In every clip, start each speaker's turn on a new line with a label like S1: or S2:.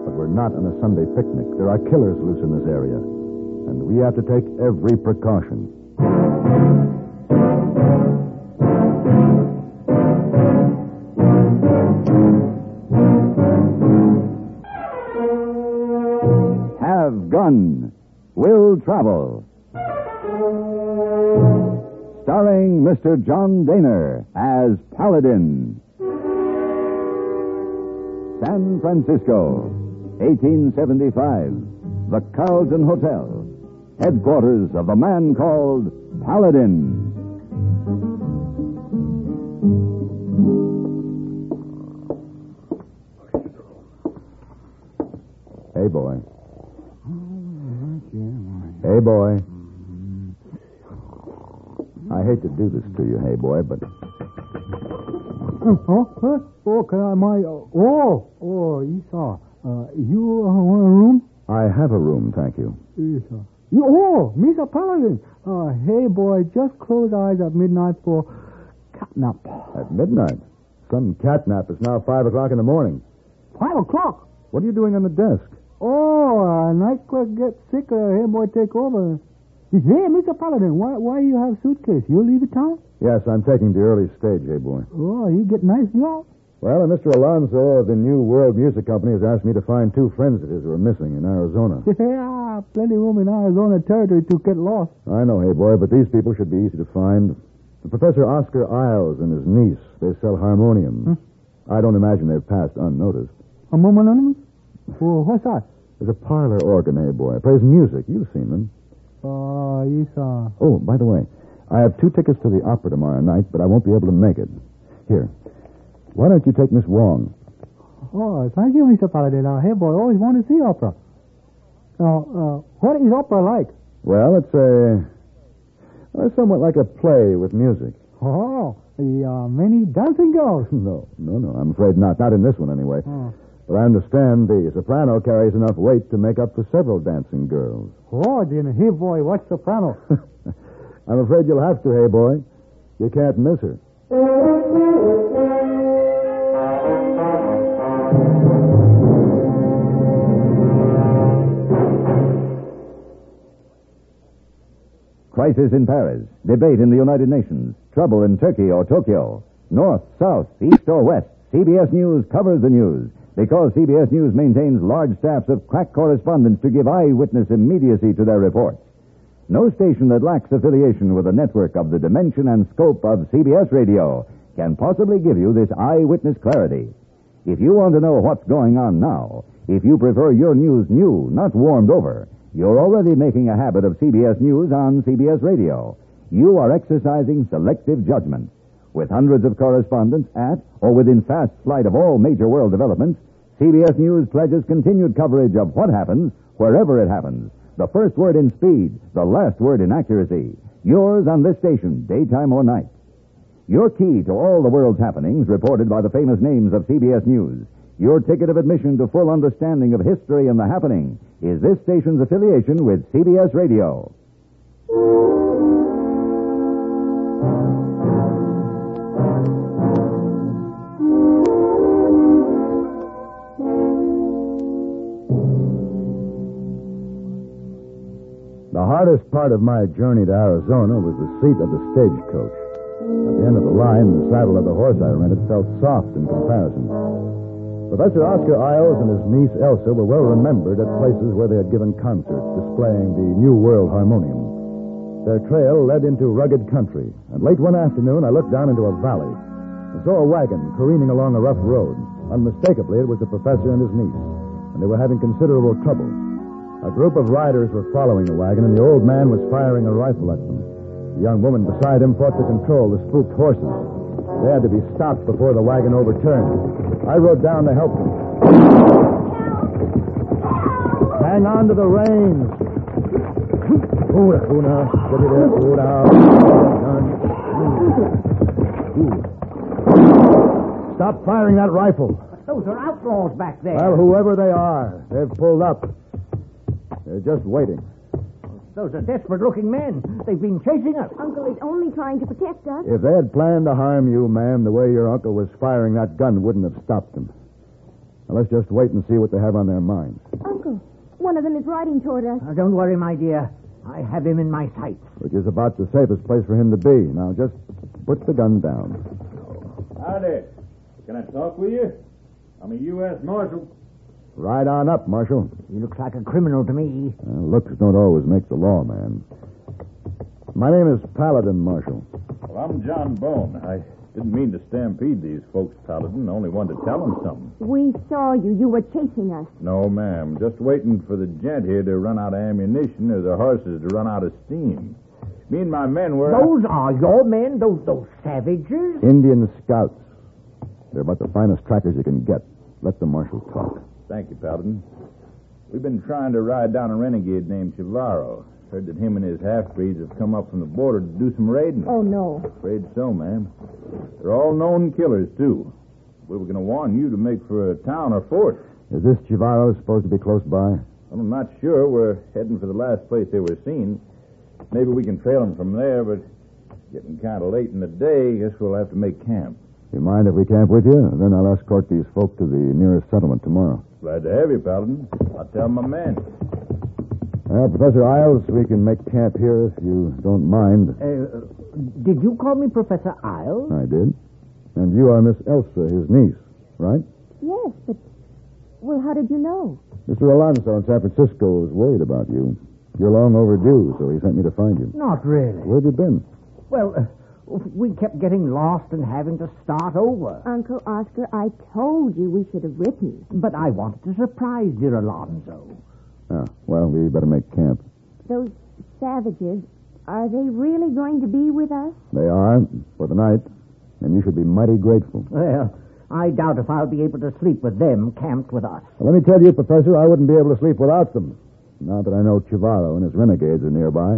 S1: But we're not on a Sunday picnic. There are killers loose in this area. And we have to take every precaution.
S2: Have Gun. Will Travel. Starring Mr. John Daner as Paladin. San Francisco, 1875. The Carlton Hotel. Headquarters of the man called Paladin.
S1: Hey, boy. Hey, boy. I hate to do this to you, hey, boy, but...
S3: Esau. You want a room?
S1: I have a room, thank you.
S3: Esau. Mr. Paladin. Hey, boy, just close eyes at midnight for catnap.
S1: At midnight? Some catnap. It's now 5 o'clock in the morning.
S3: 5 o'clock?
S1: What are you doing on the desk?
S3: Night clerk gets sick, hey, boy, take over. Hey, Mr. Paladin, why you have suitcase? You leave town?
S1: Yes, I'm taking the early stage, hey, boy.
S3: Oh, you get nice job?
S1: Well, Mr. Alonso of the New World Music Company has asked me to find 2 friends of his who are missing in Arizona.
S3: Yeah, plenty room in Arizona territory to get lost.
S1: I know, hey, boy, but these people should be easy to find. Professor Oscar Isles and his niece, they sell harmoniums. I don't imagine they've passed unnoticed.
S3: Harmoniums? Well, what's that?
S1: There's a parlor organ, hey, boy. It plays music. You've seen them.
S3: Esau.
S1: Oh, by the way, I have 2 tickets to the opera tomorrow night, but I won't be able to make it. Here. Why don't you take Miss Wong?
S3: Oh, thank you, Mr. Paladin. Hey, boy, always wanted to see opera. What is opera like?
S1: Well, it's somewhat like a play with music.
S3: Oh, many dancing girls?
S1: No. I'm afraid not. Not in this one, anyway. But I understand the soprano carries enough weight to make up for several dancing girls.
S3: Oh, then, hey, boy, what's soprano?
S1: I'm afraid you'll have to, hey, boy. You can't miss her.
S2: Crisis in Paris. Debate in the United Nations. Trouble in Turkey or Tokyo. North, south, east, or west. CBS News covers the news because CBS News maintains large staffs of crack correspondents to give eyewitness immediacy to their reports. No station that lacks affiliation with a network of the dimension and scope of CBS Radio can possibly give you this eyewitness clarity. If you want to know what's going on now, if you prefer your news new, not warmed over, you're already making a habit of CBS News on CBS Radio. You are exercising selective judgment. With hundreds of correspondents at or within fast flight of all major world developments, CBS News pledges continued coverage of what happens wherever it happens. The first word in speed, the last word in accuracy. Yours on this station, daytime or night. Your key to all the world's happenings reported by the famous names of CBS News. Your ticket of admission to full understanding of history and the happening is this station's affiliation with CBS Radio.
S1: The hardest part of my journey to Arizona was the seat of the stagecoach. At the end of the line, the saddle of the horse I rented felt soft in comparison. Professor Oscar Isles and his niece Elsa were well remembered at places where they had given concerts displaying the New World Harmonium. Their trail led into rugged country, and late one afternoon I looked down into a valley and saw a wagon careening along a rough road. Unmistakably, it was the professor and his niece, and they were having considerable trouble. A group of riders were following the wagon, and the old man was firing a rifle at them. The young woman beside him fought to control the spooked horses. They had to be stopped before the wagon overturned. I rode down to help them. Hang on to the reins. Una. Steady there. Stop firing that rifle.
S4: Those are outlaws back there.
S1: Well, whoever they are, they've pulled up. They're just waiting.
S4: Those are desperate-looking men. They've been chasing us.
S5: Uncle is only trying to protect us.
S1: If they had planned to harm you, ma'am, the way your uncle was firing that gun wouldn't have stopped them. Now, let's just wait and see what they have on their minds.
S5: Uncle, one of them is riding toward us.
S4: Don't worry, my dear. I have him in my sights.
S1: Which is about the safest place for him to be. Now, just put the gun down.
S6: Howdy. Can I talk with you? I'm a U.S. Marshal.
S1: Ride on up, Marshal.
S4: He looks like a criminal to me.
S1: Looks don't always make the law, man. My name is Paladin, Marshal.
S6: Well, I'm John Bone. I didn't mean to stampede these folks, Paladin. I only wanted to tell them something.
S5: We saw you. You were chasing us.
S6: No, ma'am. Just waiting for the gent here to run out of ammunition or the horses to run out of steam. Me and my men were...
S4: Those are your men? Those savages?
S1: Indian scouts. They're about the finest trackers you can get. Let the Marshal talk.
S6: Thank you, Paladin. We've been trying to ride down a renegade named Chivaro. Heard that him and his half-breeds have come up from the border to do some raiding.
S5: Oh, no.
S6: Afraid so, ma'am. They're all known killers, too. We were going to warn you to make for a town or fort.
S1: Is this Chivaro supposed to be close by?
S6: I'm not sure. We're heading for the last place they were seen. Maybe we can trail them from there, but getting kind of late in the day, guess we'll have to make camp.
S1: You mind if we camp with you? Then I'll escort these folk to the nearest settlement tomorrow.
S6: Glad to have you, Paladin. I'll tell my men.
S1: Well, Professor Isles, we can make camp here if you don't mind.
S4: Did you call me Professor Isles?
S1: I did. And you are Miss Elsa, his niece, right?
S5: Yes, but... Well, how did you know?
S1: Mr. Alonso in San Francisco was worried about you. You're long overdue, so he sent me to find you.
S4: Not really.
S1: Where'd you been?
S4: Well, we kept getting lost and having to start over.
S5: Uncle Oscar, I told you we should have written.
S4: But I wanted to surprise dear Alonzo.
S1: Ah, well, we better make camp.
S5: Those savages, are they really going to be with us?
S1: They are, for the night. And you should be mighty grateful.
S4: Well, I doubt if I'll be able to sleep with them camped with us.
S1: Well, let me tell you, Professor, I wouldn't be able to sleep without them. Now that I know Chivaro and his renegades are nearby.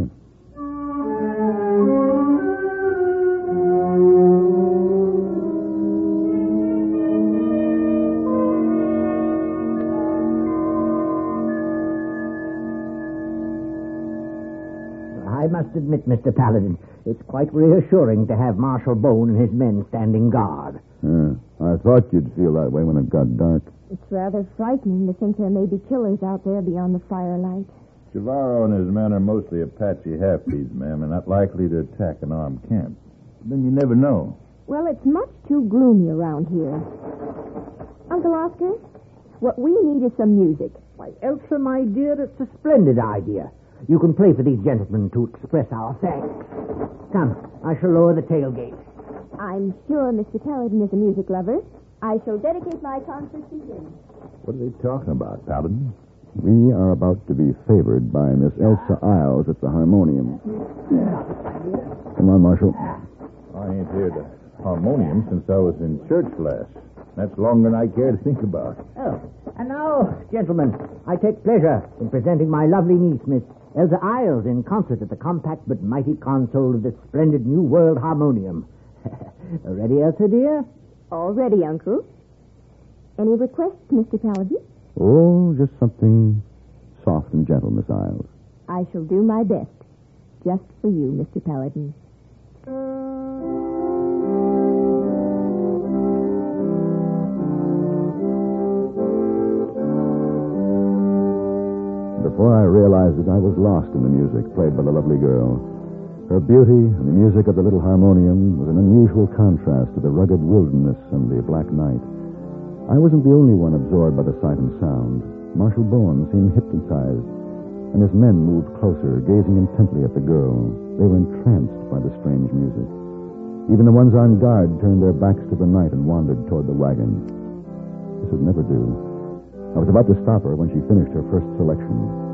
S4: I must admit, Mr. Paladin, it's quite reassuring to have Marshal Bone and his men standing guard.
S1: I thought you'd feel that way when it got dark.
S5: It's rather frightening to think there may be killers out there beyond the firelight.
S6: Chivaro and his men are mostly Apache half-breeds, ma'am, and not likely to attack an armed camp. Then you never know.
S5: Well, it's much too gloomy around here. Uncle Oscar, what we need is some music.
S4: Why, Elsa, my dear, it's a splendid idea. You can play for these gentlemen to express our thanks. Come, I shall lower the tailgate.
S5: I'm sure Mr. Paladin is a music lover. I shall dedicate my concert to him.
S6: What are they talking about, Paladin?
S1: We are about to be favored by Miss Elsa Isles at the harmonium. Come on, Marshal.
S6: I ain't heard the harmonium since I was in church last. That's longer than I care to think about.
S4: Oh, and now, gentlemen, I take pleasure in presenting my lovely niece, Miss Elsa Isles, in concert at the compact but mighty console of this splendid New World Harmonium. Ready, Elsa, dear?
S5: All ready, Uncle. Any requests, Mr. Paladin?
S1: Oh, just something soft and gentle, Miss Isles.
S5: I shall do my best. Just for you, Mr. Paladin.
S1: Before I realized it, I was lost in the music played by the lovely girl. Her beauty and the music of the little harmonium was an unusual contrast to the rugged wilderness and the black night. I wasn't the only one absorbed by the sight and sound. Marshal Bowen seemed hypnotized, and his men moved closer, gazing intently at the girl. They were entranced by the strange music. Even the ones on guard turned their backs to the night and wandered toward the wagon. This would never do. I was about to stop her when she finished her first selection.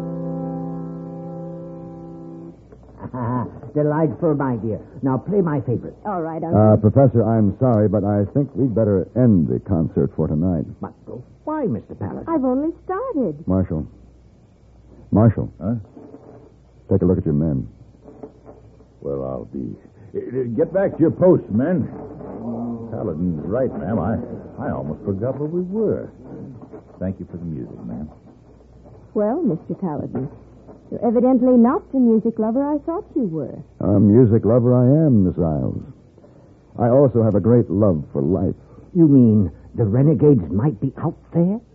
S4: Delightful, my dear. Now play my favorite.
S5: All right, Uncle.
S1: Professor, I'm sorry, but I think we'd better end the concert for tonight.
S4: But why, Mr. Paladin?
S5: I've only started.
S1: Marshal.
S6: Huh?
S1: Take a look at your men.
S6: Well, I'll be... Get back to your posts, men. Paladin's right, ma'am. I almost forgot where we were. Thank you for the music, ma'am.
S5: Well, Mr. Paladin, you're evidently not the music lover I thought you were.
S1: A music lover I am, Miss Isles. I also have a great love for life.
S4: You mean the renegades might be out there?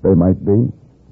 S1: they might be.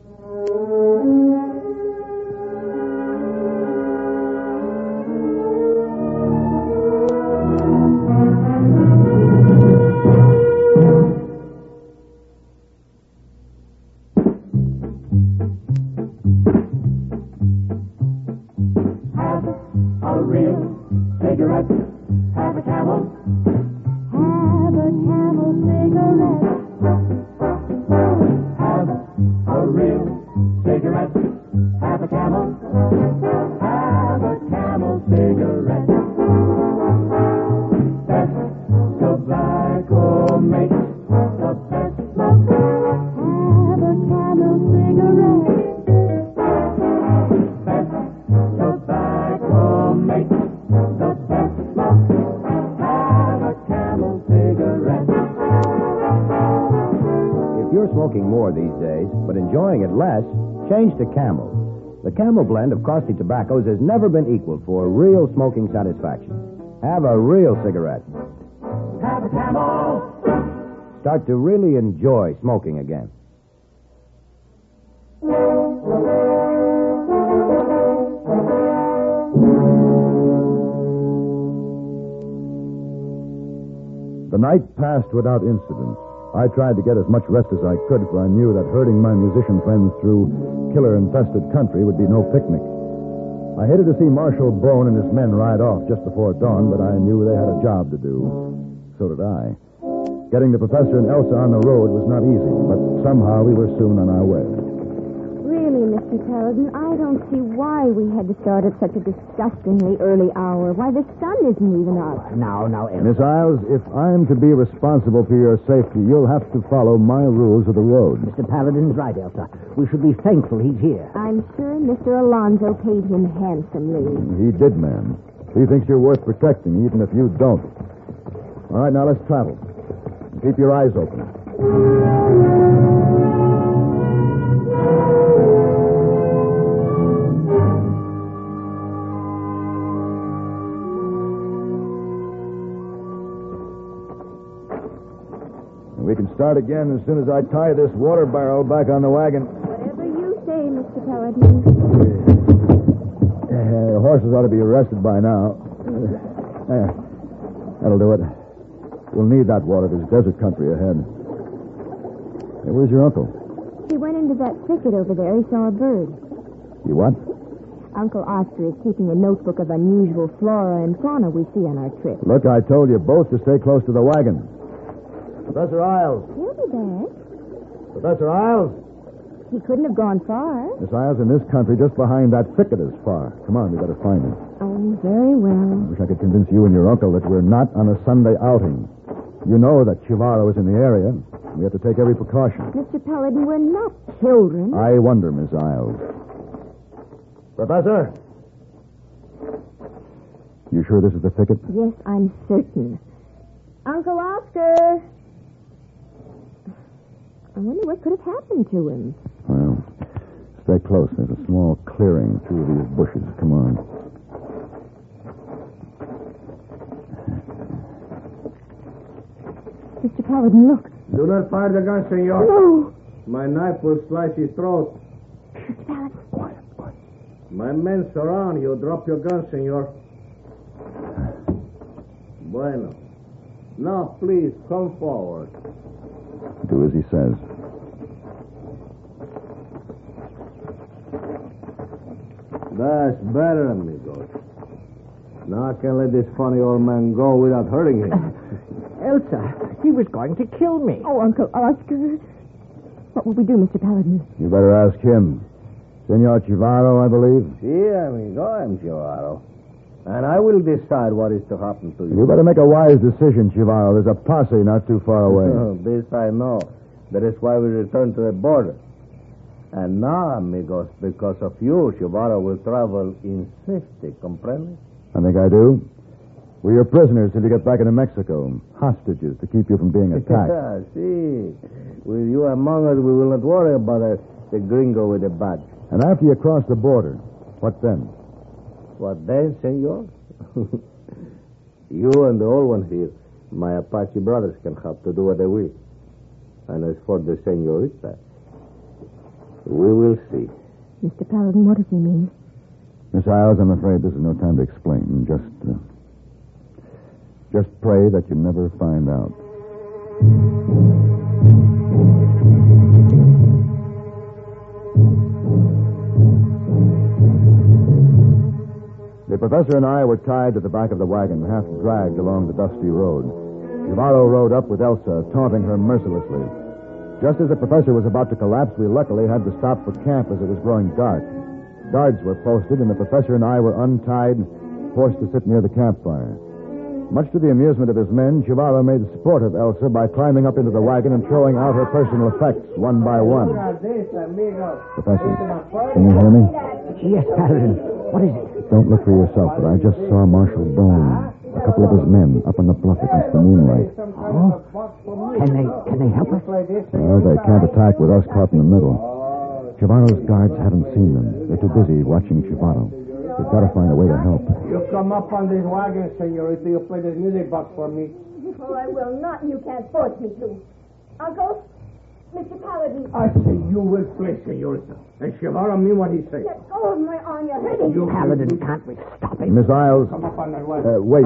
S7: Smoking more these days, but enjoying it less, change to Camel. The Camel blend of costly tobaccos has never been equaled for real smoking satisfaction. Have a real cigarette.
S8: Have a Camel.
S7: Start to really enjoy smoking again.
S1: The night passed without incident. I tried to get as much rest as I could, for I knew that herding my musician friends through killer-infested country would be no picnic. I hated to see Marshal Bone and his men ride off just before dawn, but I knew they had a job to do. So did I. Getting the professor and Elsa on the road was not easy, but somehow we were soon on our way.
S5: Really, Mr. Paladin, I don't see why we had to start at such a disgustingly early hour. Why, the sun isn't even up.
S4: Now, Elsa.
S1: Miss Isles, if I'm to be responsible for your safety, you'll have to follow my rules of the road.
S4: Mr. Paladin's right, Elsa. We should be thankful he's here.
S5: I'm sure Mr. Alonzo paid him handsomely.
S1: He did, ma'am. He thinks you're worth protecting, even if you don't. All right, now let's travel. Keep your eyes open. We can start again as soon as I tie this water barrel back on the wagon.
S5: Whatever you say, Mr. Paladin.
S1: The horses ought to be arrested by now. That'll do it. We'll need that water. There's desert country ahead. Hey, where's your uncle?
S5: He went into that thicket over there. He saw a bird.
S1: You what?
S5: Uncle Oscar is keeping a notebook of unusual flora and fauna we see on our trip.
S1: Look, I told you both to stay close to the wagon. Professor Isles.
S5: He'll be back.
S1: Professor Isles.
S5: He couldn't have gone far.
S1: Miss Isles, in this country, just behind that thicket is far. Come on, we better find him.
S5: Oh, very well.
S1: I wish I could convince you and your uncle that we're not on a Sunday outing. You know that Chivaro is in the area. We have to take every precaution.
S5: Mr. Paladin, we're not children.
S1: I wonder, Miss Isles. Professor? You sure this is the thicket?
S5: Yes, I'm certain. Uncle Oscar! I wonder what could have happened to him.
S1: Well, stay close. There's a small clearing through these bushes. Come on.
S5: Mr. Paladin, look.
S9: Do not fire the gun, senor.
S5: No!
S9: My knife will slice his throat.
S5: Mr. Paladin.
S1: Quiet.
S9: My men surround you. Drop your gun, senor. Bueno. Now, please, come forward.
S1: Do as he says.
S9: That's better, amigos. Now I can let this funny old man go without hurting him.
S4: Elsa, he was going to kill me.
S5: Oh, Uncle Oscar. What will we do, Mr. Paladin?
S1: You better ask him. Senor Chivaro, I believe.
S9: Si, amigo, I'm Chivaro. And I will decide what is to happen to you.
S1: You better make a wise decision, Chivaro. There's a posse not too far away.
S9: This I know. That is why we return to the border. And now, amigos, because of you, Chivaro will travel in safety, comprende?
S1: I think I do. We're your prisoners till you get back into Mexico. Hostages to keep you from being attacked.
S9: See. With you among us, we will not worry about the gringo with the badge.
S1: And after you cross the border, what then?
S9: What then, senor? You and the old one here, my Apache brothers, can have to do what they will. And as for the senorita, We will see.
S5: Mr. Paladin, what does he mean?
S1: Miss Isles, I'm afraid this is no time to explain. Just pray that you never find out. The professor and I were tied to the back of the wagon, half dragged along the dusty road. Navarro rode up with Elsa, taunting her mercilessly. Just as the professor was about to collapse, we luckily had to stop for camp as it was growing dark. Guards were posted, and the professor and I were untied, forced to sit near the campfire. Much to the amusement of his men, Chivarro made sport of Elsa by climbing up into the wagon and throwing out her personal effects one by one. Professor, can you hear me?
S4: Yes, Paladin. What is it?
S1: Don't look for yourself, but I just saw Marshal Bone, a couple of his men, up on the bluff against the moonlight.
S4: Oh? Can they help us?
S1: Well, they can't attack with us caught in the middle. Chivarro's guards haven't seen them. They're too busy watching Chivarro. We've got to find a way to help.
S8: You come up on this wagon, senorita. You play this music box for me.
S5: Oh, I will not, and you can't force me to. Uncle, Mr. Paladin.
S8: I say you will play, senorita. And Chivarro mean what he says.
S5: Let go of my arm. You're hurting me.
S4: Paladin, can't we stop him?
S1: Miss Isles.
S8: Come up on that wagon.
S1: Wait.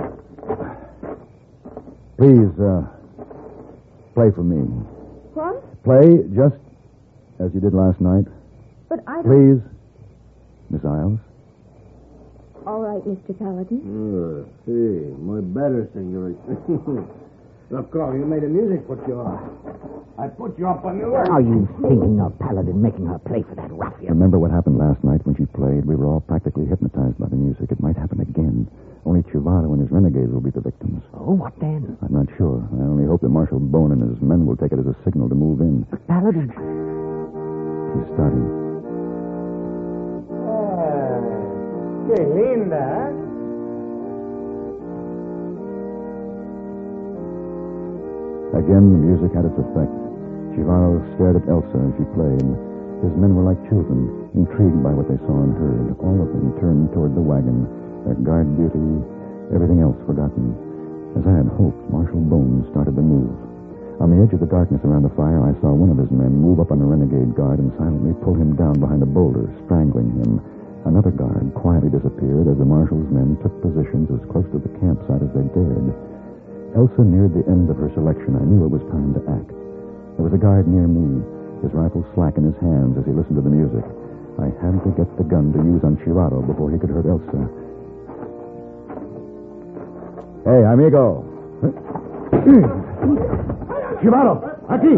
S1: Please, play for me.
S5: What?
S1: Play just as you did last night.
S5: But I don't...
S1: Please, Miss Isles.
S5: All right, Mr. Paladin.
S9: See, muy better, senorita.
S8: Look, girl, you made the music put you on. I put you up on the work.
S4: Are you thinking of Paladin making her play for that ruffian?
S1: Remember what happened last night when she played? We were all practically hypnotized by the music. It might happen again. Only Chivarro and his renegades will be the victims.
S4: Oh, what then?
S1: I'm not sure. I only hope that Marshal Bone and his men will take it as a signal to move in.
S4: But Paladin...
S1: He's starting.
S8: Qué linda, ¿eh?
S1: Again, the music had its effect. Chivarro stared at Elsa as she played. His men were like children, intrigued by what they saw and heard. All of them turned toward the wagon, their guard duty, everything else forgotten. As I had hoped, Marshal Bone started to move. On the edge of the darkness around the fire, I saw one of his men move up on the renegade guard and silently pull him down behind a boulder, strangling him. Another guard quietly disappeared as the marshal's men took positions as close to the campsite as they dared. Elsa neared the end of her selection. I knew it was time to act. There was a guard near me, his rifle slack in his hands as he listened to the music. I had to get the gun to use on Chivarro before he could hurt Elsa. Hey, amigo. Chivarro, aquí.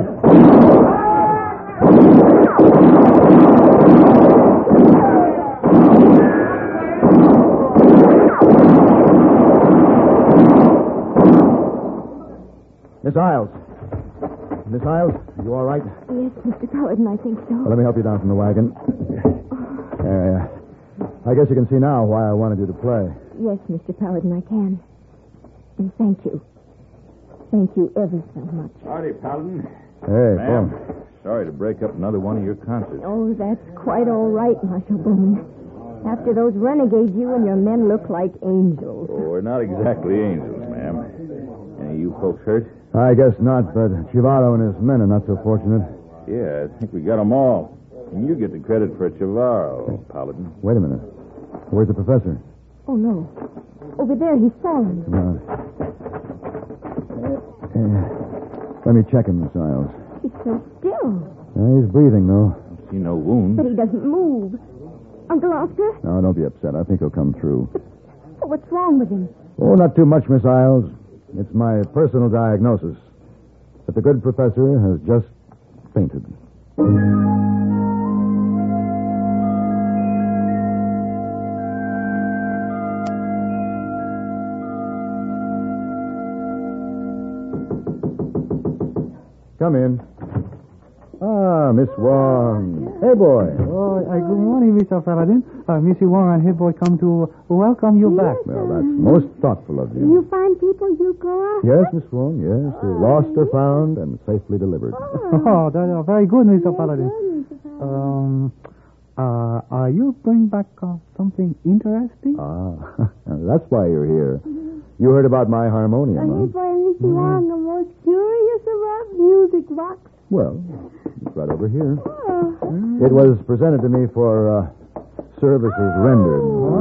S1: Miss Isles. Miss Isles, are you all right?
S5: Yes, Mr. Paladin, I think so.
S1: Well, let me help you down from the wagon. I guess you can see now why I wanted you to play.
S5: Yes, Mr. Paladin, I can. And thank you. Thank you ever so much.
S6: Howdy, Paladin.
S1: Hey,
S6: Ma'am,
S1: Paul.
S6: sorry to break up another one of your concerts.
S5: Oh, that's quite all right, Marshal Bone. After those renegades, you and your men look like angels.
S6: Oh, we're not exactly angels, ma'am. Any of you folks hurt?
S1: I guess not, but Chivarro and his men are not so fortunate.
S6: Yeah, I think we got them all. And you get the credit for Chivarro, Paladin.
S1: Wait a minute. Where's the professor?
S5: Oh, no. Over there, he's fallen.
S1: Come on. Let me check him, Miss Isles.
S5: He's so still.
S1: He's breathing, though.
S6: Don't see no wound.
S5: But he doesn't move. Uncle Oscar?
S1: No, don't be upset. I think he'll come through.
S5: Oh, what's wrong with him?
S1: Oh, not too much, Miss Isles. It's my personal diagnosis. But the good professor has just fainted. Come in. Ah, Miss Wong. Hey, boy.
S3: Oh, good morning, Mr. Paladin. Missy Wong and her boy come to welcome you back.
S1: Well, that's most thoughtful of you.
S5: You find people you go after?
S1: Yes, Miss Wong, yes. Lost or found and safely delivered.
S3: Oh, that is very good, Mr. Paladin. Are you bringing back something interesting?
S1: Ah, that's why you're here. You heard about my harmonium, huh?
S5: Boy and Missy Wong are most curious about music box.
S1: Well, it's right over here.
S5: Oh.
S1: It was presented to me for services rendered.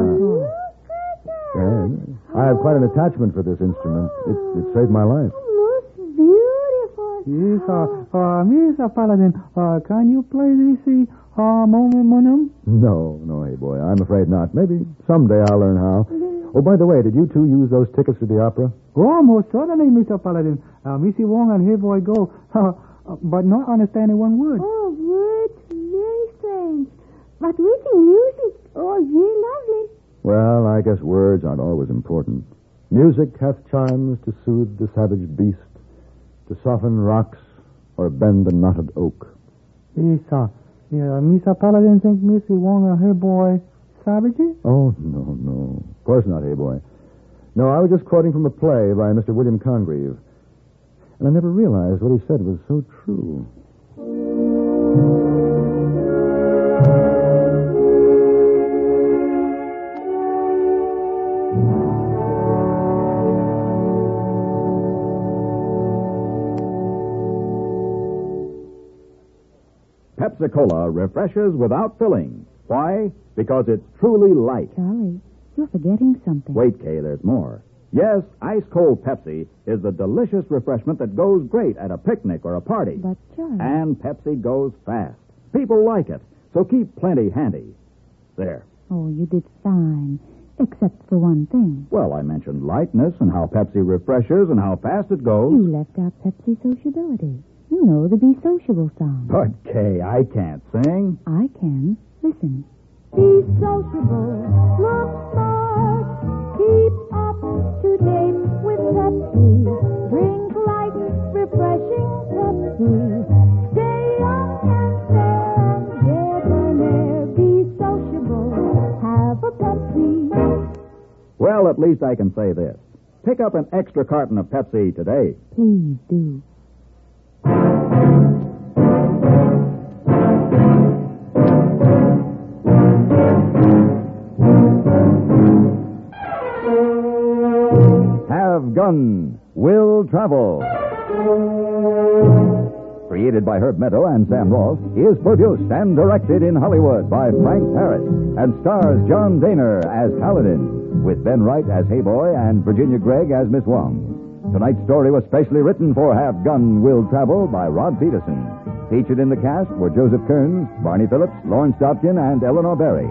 S1: And I have quite an attachment for this instrument. It saved my life.
S5: Most beautiful.
S3: Yes, Mr. Paladin, can you play this harmonium?
S1: No, hey boy, I'm afraid not. Maybe someday I'll learn how. Oh, by the way, did you two use those tickets to the opera?
S3: Oh, most certainly, Mr. Paladin. Missy Wong and her boy go, but not understanding one word.
S5: Oh, words, very strange. But we sing music. Oh, very lovely.
S1: Well, I guess words aren't always important. Music hath charms to soothe the savage beast, to soften rocks or bend the knotted oak.
S3: Yes, Mr. Paladin think Missy Wong and her boy savages?
S1: Oh, no. Of course not, hey boy. No, I was just quoting from a play by Mr. William Congreve. And I never realized what he said was so true.
S2: Pepsi-Cola refreshes without filling. Why? Because it's truly light.
S5: Charlie, you're forgetting something.
S2: Wait, Kay, there's more. Yes, ice-cold Pepsi is the delicious refreshment that goes great at a picnic or a party.
S5: But, Charlie...
S2: And Pepsi goes fast. People like it, so keep plenty handy. There.
S5: Oh, you did fine, except for one thing.
S2: Well, I mentioned lightness and how Pepsi refreshes and how fast it goes.
S5: You left out Pepsi sociability. You know the Be Sociable song.
S2: But, Kay, I can't sing.
S5: I can. Listen. Be sociable, look smart, keep up to date with Pepsi. Drink light, refreshing Pepsi. Stay young and fair and debonair. Be sociable, have a Pepsi.
S2: Well, at least I can say this. Pick up an extra carton of Pepsi today.
S5: Please do.
S2: Have Gun Will Travel. Created by Herb Meadow and Sam Ross, is produced and directed in Hollywood by Frank Paris and stars John Daner as Paladin, with Ben Wright as Hayboy and Virginia Gregg as Miss Wong. Tonight's story was specially written for Have Gun Will Travel by Rod Peterson. Featured in the cast were Joseph Kearns, Barney Phillips, Lawrence Dobkin, and Eleanor Berry.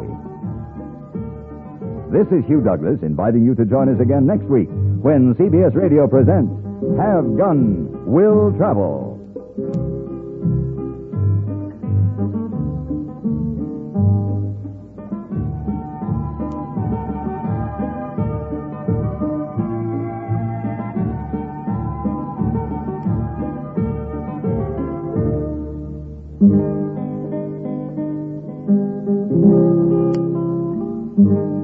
S2: This is Hugh Douglas inviting you to join us again next week when CBS Radio presents Have Gun Will Travel.
S5: Thank you.